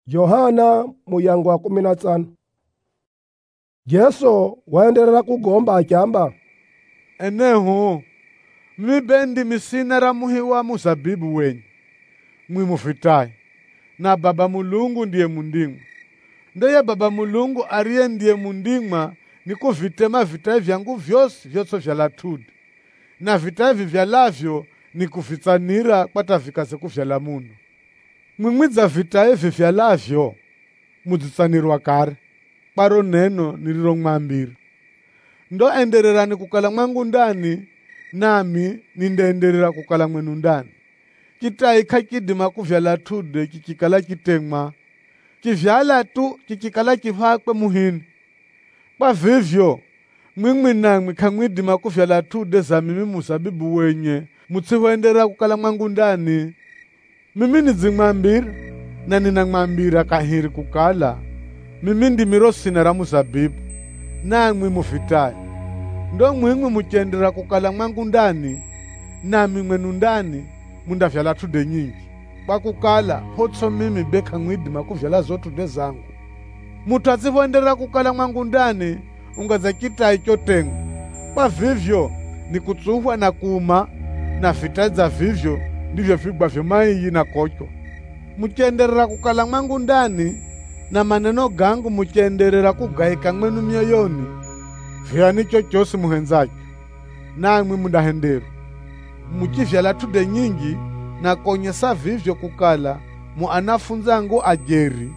Yohana muyango wa 15. Yesu waendelela kugomba akyamba, eneho mibendi misina ra muhi wa muzabibu wenyu mwimufitaye, na Baba Mulungu ndiye mundimwa. Ndeye Baba Mulungu ariye ndiye mundimwa ni kuvitema vitae vyangu vyose vyotso vyala tude, na vitae vivyalavyo ni kuvitsanira kwata vikaze kuvyala muno. Mwimwidza vitae vivyalavyo mudzitsanirwa kare, paro neno nililomwambira. Ndo endererani kukala mwangu ndani, nami nindeenderera kukala mwenu ndani. Kitai kakidima kuvyala tude kikikala kitemwa, kivyala tu kikikala kivakwe muhini. Kwa vivyo, mwimwi namwi kamwidima kuvyala tude za mimi muzabibu wenye, mutsiwenderera kukala mwangu ndani. Mimi nizimwambira, na ninamwambira kahiri kukala, mimi ndimiro sina ra muzabibu, namwi mufitaye. Ndo mwimwi muchendera kukala mwangu ndani, nami mwenu ndani, mundavyala tude nyingi. Kwa kukala, hotso mimi beka mwidima kuvyala zotude zangu. Mutu atsivoenderera kukala mwangu ndani, ungaza kitai chotenga. Kwa vivyo, ni kutsuhwa na kuma, na vitae za vivyo, ndivyo vigwa vyomayi na kocho. Muchenderera kukala mwangu ndani, na maneno gangu muchenderera kugaika mwenu mioyoni. Vyani chochosi muhenzacho, namwi mundahendera. Muchivyala tude nyingi, na konyesa vivyo kukala, muanafunzangu ajeri,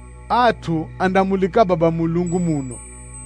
atu andamulika Baba Mulungu muno.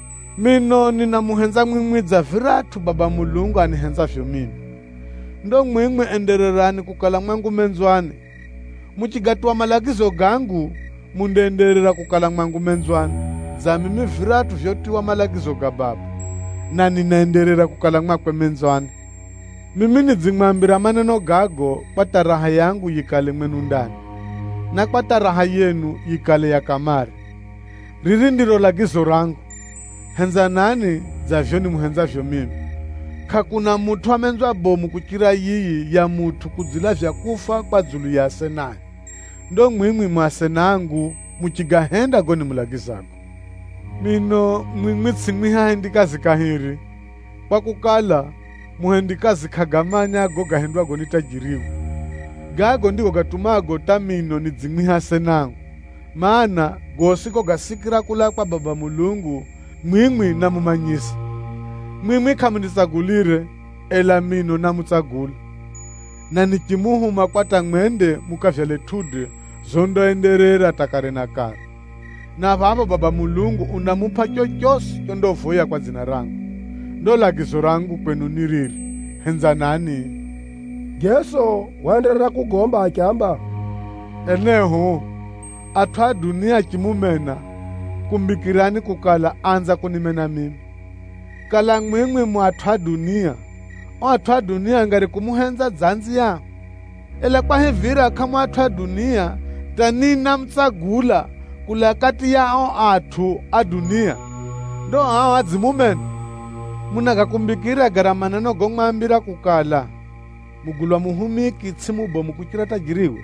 Mino ninamuhenza mwimwidza viratu Baba Mulungu anihenza vyo mimi. Ndo mwimwi endererani kukala mwangu menzwane. Muchigatwa malagizo gangu, mundeenderera kukala mwangu menzwane. Za mimi viratu vyotiwa malagizo ga Baba, na ninaenderera kukala mwakwe menzwane. Mimi nizimwambira maneno gago, kwata raha yangu yikale mwenu ndani, na kwata raha yenu yikale ya kamari. Riri ndiro lagizo rangu, henzanani za vyoni muhenza vyo mimi. Kakuna mutu amenzwa bomu kuchira yiyi ya mutu kudzila vya kufa kwa dzulu ya asenayi. Ndo mwimwi mwasenangu muchigahenda goni mulagizako. Mino mwimwi tsimwiha hendikazi kahiri, kwa kukala muhendikazi kagamanya go gahendwa goni tajiriwa. Gago ndiko gatumago tamino nidzimwiha senangu, maana gosiko gasikira kula kwa Baba Mulungu mwimwi namumanyisa. Mwimwi kamunitsagulire, ela mino namutsagula. Na nikimuhuma kwata mwende mukavyale tude, zondoenderera takare na kare. Na vavo Baba Mulungu unamupa chochosi chondovoya kwa dzina rangu. Ndo lagizo rangu kwenu niriri, henzanani. Yesu waendelela kugomba akyamba, eneho atwa dunia chimumena, kumbikirani kukala anza kunimena mimi. Kala mwimwi mwatwa dunia, atwa dunia ngari kumuhenza dzanzi ya. Ele kwa hivira kama atwa dunia, tanina mtsagula kula kati yao atu a dunia. Ndo hao adzimumena. Munakakumbikira gara maneno gomwambira kukala, mugulwa muhumiki tsimubo mukuchira tajiriwe.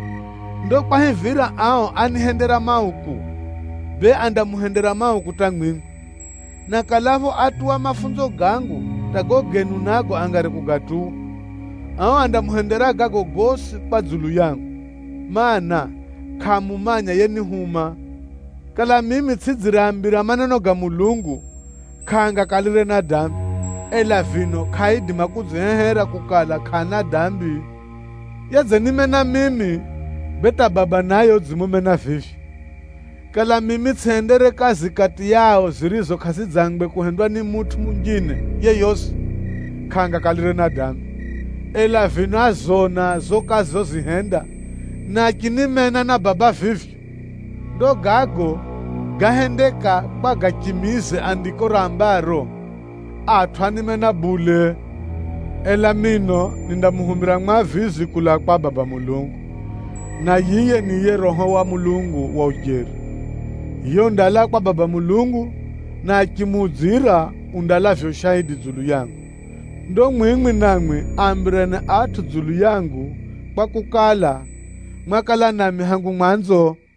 Ndo kwa hivira ao anihendera mauku, be andamuhendera mauku tangwingu. Na kalavo atuwa mafunzo gangu, tagogenu nago angari kugatu. Ao andamuhendera gago gosi kwa dzulu yangu, maana kamumanya yeni huma. Kala mimi tsidzirambira maneno ga Mulungu, kanga kalire na dambi, ela vino kaidima kudzihehera kukala kana dambi. Yadze nimena mimi, beta Baba nayo dzimumena vivi. Kala mimi tsendere kazi kati yao zirizo kazi dzangwe kuhendwa ni mutu mungine, yeyose, kanga kalire na dambi. Ela vino azona zokazi zozihenda, na kinimena na Baba vivyo. Ndo gago, gahendeka kwa gachimize andiko rambaro, atwanimena bule. Ela mino nindamuhumbira mwavizi kula kwa Baba Mulungu, na yiye niye Roho wa Mulungu wa ujeri. Iyo ndala kwa Baba Mulungu, na kimudzira undala vyo shahidi dzulu yangu. Ndo mwimwi namwi ambirene atu dzulu yangu, kwa kukala mwakala nami hangu mwanzo